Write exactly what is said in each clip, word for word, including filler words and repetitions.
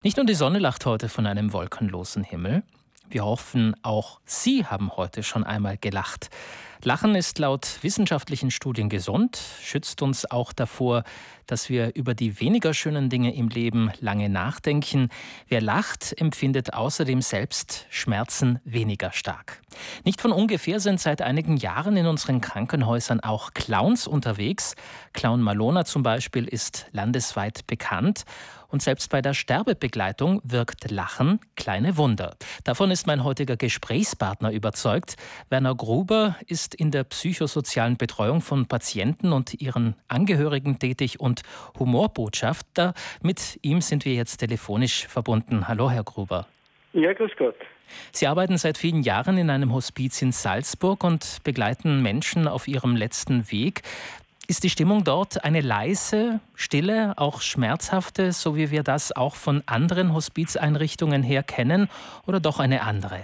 Nicht nur die Sonne lacht heute von einem wolkenlosen Himmel. Wir hoffen, auch Sie haben heute schon einmal gelacht. Lachen ist laut wissenschaftlichen Studien gesund, schützt uns auch davor, dass wir über die weniger schönen Dinge im Leben lange nachdenken. Wer lacht, empfindet außerdem selbst Schmerzen weniger stark. Nicht von ungefähr sind seit einigen Jahren in unseren Krankenhäusern auch Clowns unterwegs. Clown Malona zum Beispiel ist landesweit bekannt. Und selbst bei der Sterbebegleitung wirkt Lachen kleine Wunder. Davon ist mein heutiger Gesprächspartner überzeugt. Werner Gruber ist in der psychosozialen Betreuung von Patienten und ihren Angehörigen tätig und Humorbotschafter. Mit ihm sind wir jetzt telefonisch verbunden. Hallo, Herr Gruber. Ja, grüß Gott. Sie arbeiten seit vielen Jahren in einem Hospiz in Salzburg und begleiten Menschen auf ihrem letzten Weg. Ist die Stimmung dort eine leise, stille, auch schmerzhafte, so wie wir das auch von anderen Hospizeinrichtungen her kennen, oder doch eine andere?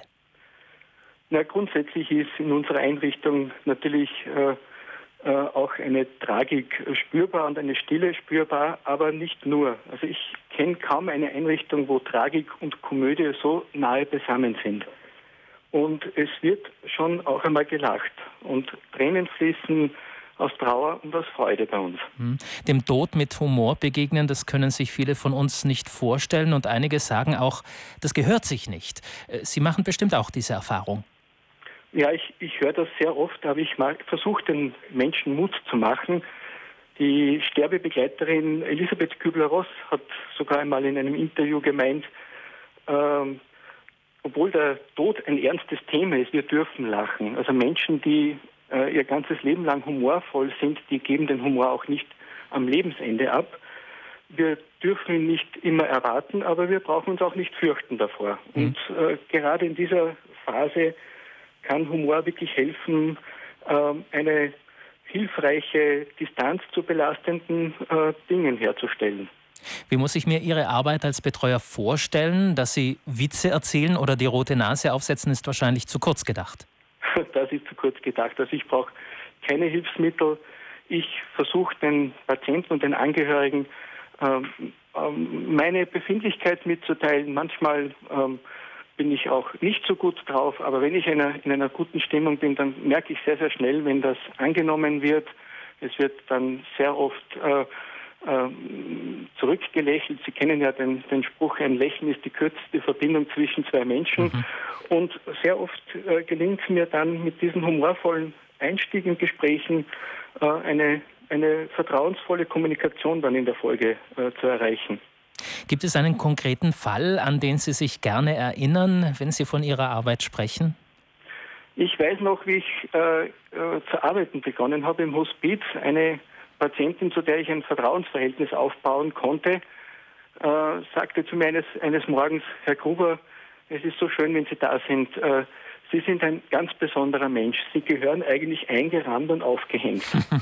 Na, grundsätzlich ist in unserer Einrichtung natürlich äh, äh, auch eine Tragik spürbar und eine Stille spürbar, aber nicht nur. Also ich kenne kaum eine Einrichtung, wo Tragik und Komödie so nahe beisammen sind. Und es wird schon auch einmal gelacht und Tränen fließen aus Trauer und aus Freude bei uns. Dem Tod mit Humor begegnen, das können sich viele von uns nicht vorstellen und einige sagen auch, das gehört sich nicht. Sie machen bestimmt auch diese Erfahrung. Ja, ich, ich höre das sehr oft, aber ich versuche den Menschen Mut zu machen. Die Sterbebegleiterin Elisabeth Kübler-Ross hat sogar einmal in einem Interview gemeint, ähm, obwohl der Tod ein ernstes Thema ist, wir dürfen lachen. Also Menschen, die äh, ihr ganzes Leben lang humorvoll sind, die geben den Humor auch nicht am Lebensende ab. Wir dürfen ihn nicht immer erwarten, aber wir brauchen uns auch nicht fürchten davor. Mhm. Und äh, gerade in dieser Phase kann Humor wirklich helfen, äh, eine hilfreiche Distanz zu belastenden äh, Dingen herzustellen. Wie muss ich mir Ihre Arbeit als Betreuer vorstellen? Dass Sie Witze erzählen oder die rote Nase aufsetzen, ist wahrscheinlich zu kurz gedacht. Das ist zu kurz gedacht. Also ich brauche keine Hilfsmittel. Ich versuche den Patienten und den Angehörigen ähm, ähm, meine Befindlichkeit mitzuteilen. Manchmal ähm, bin ich auch nicht so gut drauf, aber wenn ich in einer, in einer guten Stimmung bin, dann merke ich sehr, sehr schnell, wenn das angenommen wird. Es wird dann sehr oft äh, äh, zurückgelächelt. Sie kennen ja den, den Spruch, ein Lächeln ist die kürzeste Verbindung zwischen zwei Menschen. Mhm. Und sehr oft äh, gelingt es mir dann mit diesen humorvollen Einstieg in Gesprächen äh, eine, eine vertrauensvolle Kommunikation dann in der Folge äh, zu erreichen. Gibt es einen konkreten Fall, an den Sie sich gerne erinnern, wenn Sie von Ihrer Arbeit sprechen? Ich weiß noch, wie ich äh, äh, zu arbeiten begonnen habe im Hospiz. Eine Patientin, zu der ich ein Vertrauensverhältnis aufbauen konnte, äh, sagte zu mir eines, eines Morgens, Herr Gruber, es ist so schön, wenn Sie da sind. Äh, Sie sind ein ganz besonderer Mensch. Sie gehören eigentlich eingerahmt und aufgehängt.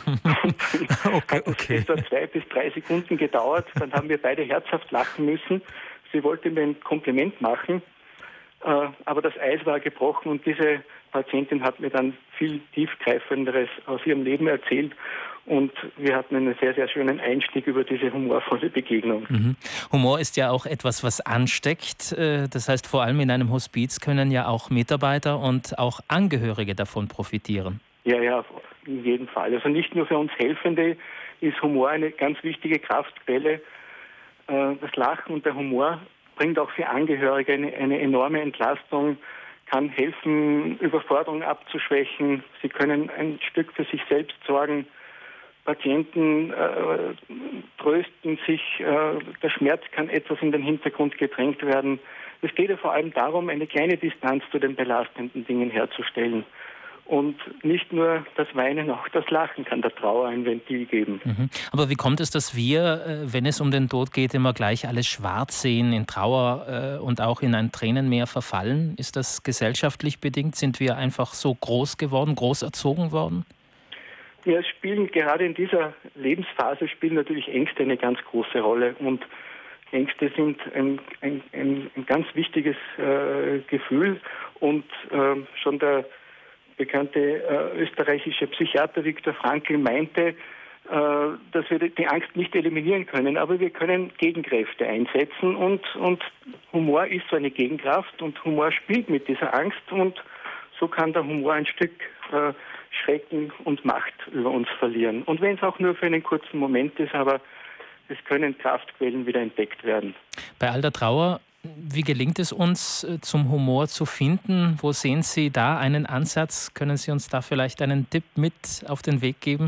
okay, Hat okay. es etwa zwei bis drei Sekunden gedauert. Dann haben wir beide herzhaft lachen müssen. Sie wollte mir ein Kompliment machen, äh, aber das Eis war gebrochen und diese Patientin hat mir dann viel tiefgreifenderes aus ihrem Leben erzählt. Und wir hatten einen sehr, sehr schönen Einstieg über diese humorvolle Begegnung. Mhm. Humor ist ja auch etwas, was ansteckt. Das heißt, vor allem in einem Hospiz können ja auch Mitarbeiter und auch Angehörige davon profitieren. Ja, ja, in jedem Fall. Also nicht nur für uns Helfende ist Humor eine ganz wichtige Kraftquelle. Das Lachen und der Humor bringt auch für Angehörige eine, eine enorme Entlastung, kann helfen, Überforderung abzuschwächen. Sie können ein Stück für sich selbst sorgen. Patienten äh, trösten sich, äh, der Schmerz kann etwas in den Hintergrund gedrängt werden. Es geht ja vor allem darum, eine kleine Distanz zu den belastenden Dingen herzustellen. Und nicht nur das Weinen, auch das Lachen kann der Trauer ein Ventil geben. Mhm. Aber wie kommt es, dass wir, wenn es um den Tod geht, immer gleich alles schwarz sehen, in Trauer äh, und auch in ein Tränenmeer verfallen? Ist das gesellschaftlich bedingt? Sind wir einfach so groß geworden, groß erzogen worden? Ja, es spielen gerade in dieser Lebensphase spielen natürlich Ängste eine ganz große Rolle und Ängste sind ein, ein, ein, ein ganz wichtiges äh, Gefühl und äh, schon der bekannte äh, österreichische Psychiater Viktor Frankl meinte, dass wir die Angst nicht eliminieren können, aber wir können Gegenkräfte einsetzen und, und Humor ist so eine Gegenkraft und Humor spielt mit dieser Angst und so kann der Humor ein Stück äh, Schrecken und Macht über uns verlieren. Und wenn es auch nur für einen kurzen Moment ist, aber es können Kraftquellen wieder entdeckt werden. Bei all der Trauer, wie gelingt es uns, zum Humor zu finden? Wo sehen Sie da einen Ansatz? Können Sie uns da vielleicht einen Tipp mit auf den Weg geben?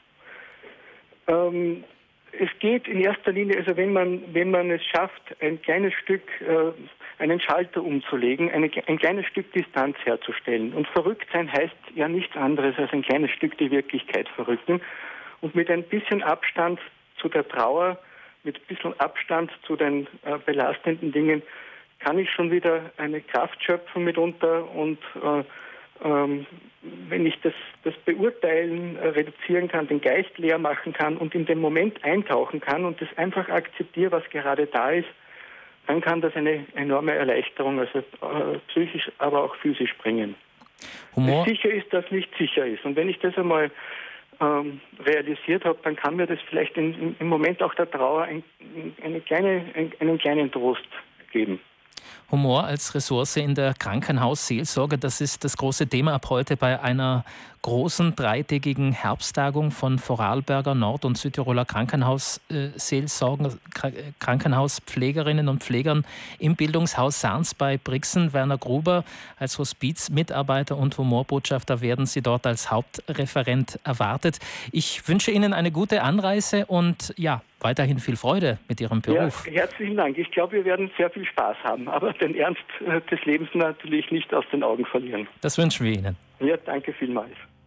Ähm, es geht in erster Linie, also wenn man, wenn man es schafft, ein kleines Stück, äh, einen Schalter umzulegen, eine, ein kleines Stück Distanz herzustellen. Und verrückt sein heißt ja nichts anderes als ein kleines Stück die Wirklichkeit verrücken. Und mit ein bisschen Abstand zu der Trauer, mit ein bisschen Abstand zu den äh, belastenden Dingen, kann ich schon wieder eine Kraft schöpfen mitunter und äh, ähm, wenn ich das, das Beurteilen äh, reduzieren kann, den Geist leer machen kann und in den Moment eintauchen kann und das einfach akzeptiere, was gerade da ist, dann kann das eine enorme Erleichterung, also äh, psychisch, aber auch physisch bringen. Humor. Sicher ist, dass nicht sicher ist. Und wenn ich das einmal ähm, realisiert habe, dann kann mir das vielleicht in, in, im Moment auch der Trauer ein, eine kleine, ein, einen kleinen Trost geben. Humor als Ressource in der Krankenhausseelsorge, das ist das große Thema ab heute bei einer großen dreitägigen Herbsttagung von Vorarlberger Nord- und Südtiroler Krankenhausseelsorgen, Krankenhauspflegerinnen und Pflegern im Bildungshaus Sarns bei Brixen. Werner Gruber als Hospizmitarbeiter und Humorbotschafter werden Sie dort als Hauptreferent erwartet. Ich wünsche Ihnen eine gute Anreise und ja, weiterhin viel Freude mit Ihrem Beruf. Ja, herzlichen Dank. Ich glaube, wir werden sehr viel Spaß haben, aber den Ernst des Lebens natürlich nicht aus den Augen verlieren. Das wünschen wir Ihnen. Ja, danke vielmals.